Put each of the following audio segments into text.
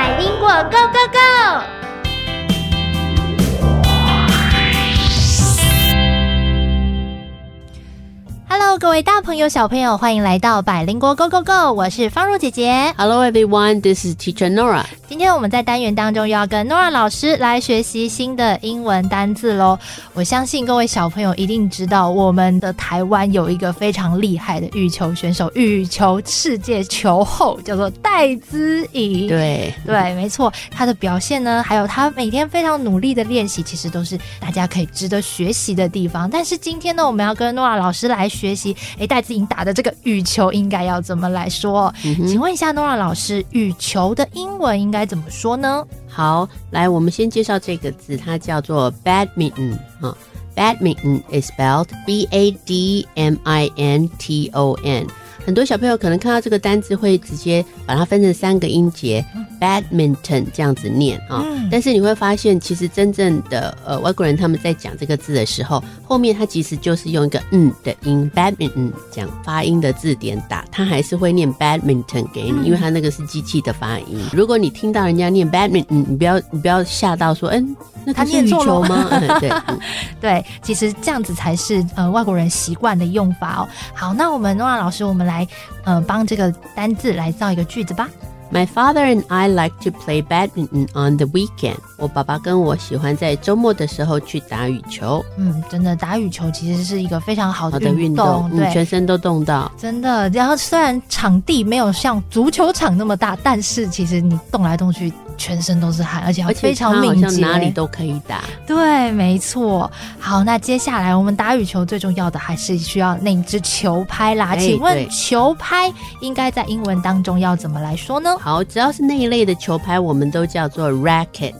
百灵果 Go Go Go！Hello， 各位大朋友、小朋友，欢迎来到百灵果 Go Go Go！ 我是芳如姐姐。 Hello everyone, this is Teacher Nora. 今天我们在单元当中又要跟 Nora 老师来学习新的英文单字咯。我相信各位小朋友一定知道，我们的台湾有一个非常厉害的羽球选手，羽球世界球后，叫做戴资颖。 对， 没错，他的表现呢，还有他每天非常努力的练习，其实都是大家可以值得学习的地方。但是今天呢，我们要跟 Nora 老师来学习戴资颖打的这个羽球应该要怎么来说。请问一下 Nora 老师，羽球的英文应该怎么说呢？ 好，来我们先介绍这个字，它叫做 badminton Badminton is spelled B-A-D-M-I-N-T-O-N。 很多小朋友可能看到这个单字会直接把它分成3个音节badminton 这样子念但是你会发现其实真正的外国人他们在讲这个字的时候，后面他其实就是用一个的音 badminton 讲发音的字典打，他还是会念 badminton 给你因为他那个是机器的发音。如果你听到人家念 badminton， 你不要吓到说那他是羽球吗？ 对，其实这样子才是外国人习惯的用法哦。好，那我们 Nora 老师，我们来帮这个单字来造一个句子吧。 My father and I like to play badminton on the weekend. 我爸爸跟我喜欢在周末的时候去打羽球。 真的打羽球其实是一个非常好的运动， 对，全身都动到。 真的，然后虽然场地没有像足球场那么大，但是其实你动来动去全身都是汗，而且非常敏捷， 好像哪里都可以打。 对，没错。好，那接下来我们打羽球最重要的还是需要那只球拍啦。请问球拍应该在英文当中要怎么来说呢？ 好，只要是那一类的球拍我们都叫做 racket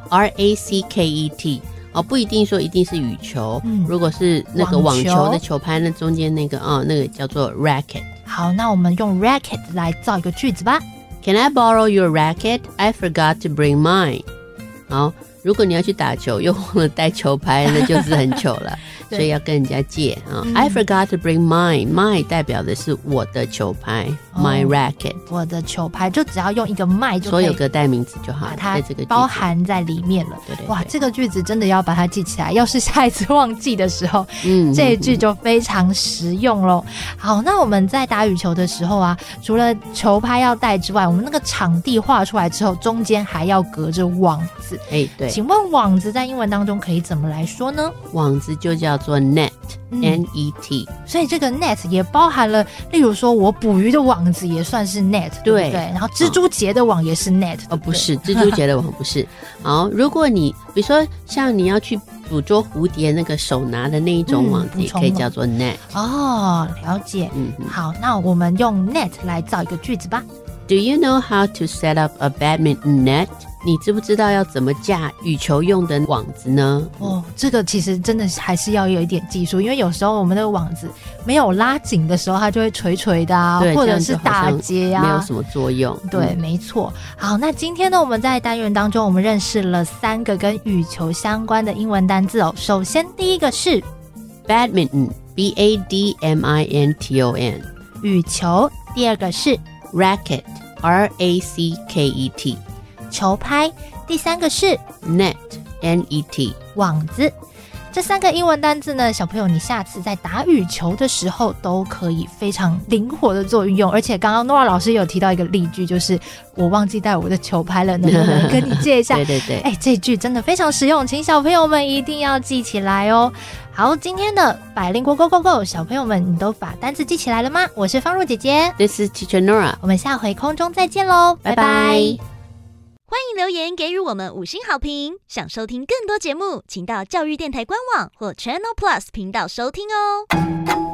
R-A-C-K-E-T 不一定说一定是羽球如果是那个网球的球拍，那中间那个那个叫做 racket。 好，那我们用 racket 来造一个句子吧。 Can I borrow your racket? I forgot to bring mine。 好，如果你要去打球又忘了带球拍，那就是很糗了所以要跟人家借I forgot to bring mine。 Mine 代表的是我的球拍My racket。 我的球拍就只要用一个 my 就可以所有个代名词就好， 把它包含在里面了。 对， 哇，这个句子真的要把它记起来，要是下一次忘记的时候这一句就非常实用咯。好，那我们在打羽球的时候啊，除了球拍要带之外，我们那个场地画出来之后中间还要隔着网子。 对， 请问网子在英文当中可以怎么来说呢？ 网子就叫做 net N-E-T。 所以这个 net 也包含了，例如说我捕鱼的网子也算是 net， 对不对？然后蜘蛛结的网也是 net， 不是，蜘蛛结的网不是。好，如果你比如说像你要去捕捉蝴蝶那个手拿的那一种网子也可以叫做 net。 了解。好，那我们用 net 来造一个句子吧。 Do you know how to set up a badminton net？ 你知不知道要怎么架羽球用的网子呢？ 这个其实真的还是要有一点技术，因为有时候我们那个网子没有拉紧的时候它就会垂垂的或者是打结没有什么作用。 对，没错。好，那今天呢我们在单元当中我们认识了3个跟羽球相关的英文单字首先第一个是 badminton B-A-D-M-I-N-T-O-N 羽球，第二个是 racket R-A-C-K-E-T 球拍，第3个是 net N-E-T 网子。这3个英文单字呢，小朋友你下次在打羽球的时候都可以非常灵活的做运用。而且刚刚 Nora 老师有提到一个例句，就是我忘记带我的球拍了，能不能跟你借一下？ 对， 这句真的非常实用，请小朋友们一定要记起来哦。好，今天的百灵果 Go Go Go， 小朋友们你都把单字记起来了吗？我是芳如姐姐， This is Teacher Nora， 我们下回空中再见咯，拜拜。 欢迎留言给予我们5星好评，想收听更多节目请到教育电台官网或 Channel Plus 频道收听哦。